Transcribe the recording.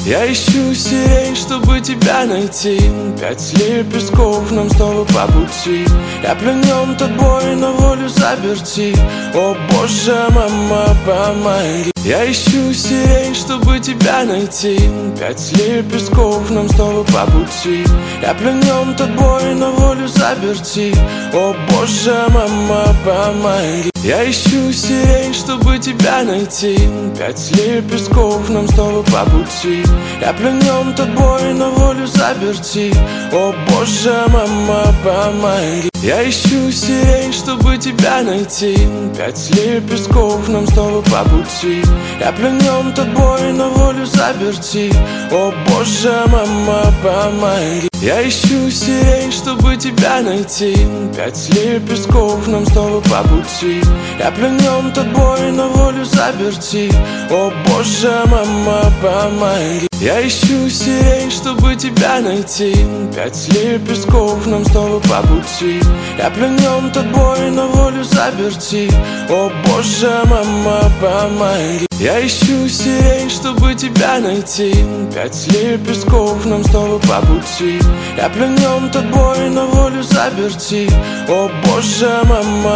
Я ищу сирень, чтобы тебя найти. 5 лепестков нам снова по пути. Я пленен тобой, на волю заперти. О боже, мама, помоги. Я ищу сирень, чтобы тебя найти. 5 лепестков нам снова по пути. Я пленен тобой, на волю заперти. О боже, мама, помоги. Я ищу сирень, чтобы тебя найти. 5 лепестков нам снова по пути. Я пленен тобой, на волю заперти. О боже, мама, помоги. Я ищу сирень, чтобы тебя найти. 5 лепестков нам снова по пути. Я пленен тобой, на волю заперти. О боже, мама, помоги. Я ищу сирень, чтобы тебя найти. 5 лепестков нам снова по пути. Я пленен тобой, на волю заперти. О боже, мама, помоги. Я ищу сирень, чтобы тебя найти. 5 лепестков нам снова по пути. Я пленен тобой, на волю заперти. О боже, мама, помоги. Я ищу сирень, чтобы тебя найти. 5 лепестков нам снова по пути. Я пленен тобой, на волю заперти. О боже, мама.